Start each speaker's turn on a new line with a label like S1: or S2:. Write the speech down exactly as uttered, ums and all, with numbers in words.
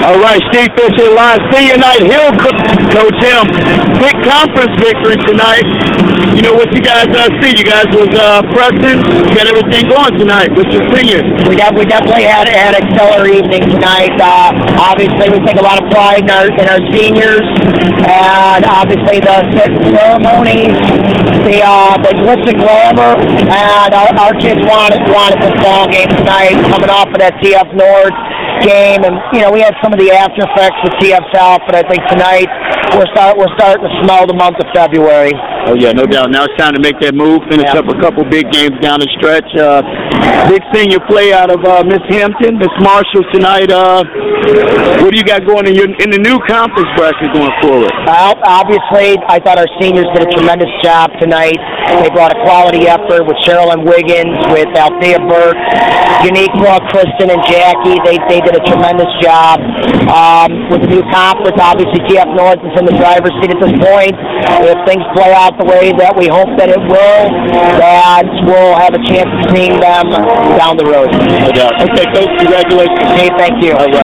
S1: All right, Steve Fisher live. Senior night, Hill Co- Coach him. Big conference victory tonight. You know what you guys uh, see? You guys was uh, pressing, got everything going tonight with your seniors.
S2: We got we definitely had had a stellar evening tonight. Uh, obviously, we take a lot of pride in our in our seniors, and obviously the ceremonies, the uh, the glitz and glamour, and our, our kids wanted wanted this ball game tonight, coming off of that T F North game, and you know we had some of the after effects with T F South, but I think tonight we're start we're starting to smell the month of February.
S1: Oh yeah, no doubt. Now it's time to make that move. Finish
S2: yeah.
S1: up a couple big games down the stretch. Uh, big senior play out of uh, Miss Hampton, Miss Marshall tonight. Uh, what do you got going in your in the new conference bracket going forward?
S2: Well, obviously, I thought our seniors did a tremendous job tonight. They brought a quality effort with Sherilyn Wiggins, with Althea Burke, Uniqua, Kristen, and Jackie. They they did a tremendous job. Um, with the new conference, obviously T F North is in the driver's seat at this point. If things play out the way that we hope that it will, that we'll have a chance of seeing them down the road.
S1: No doubt. Okay, Coach, congratulations.
S2: Hey, thank you.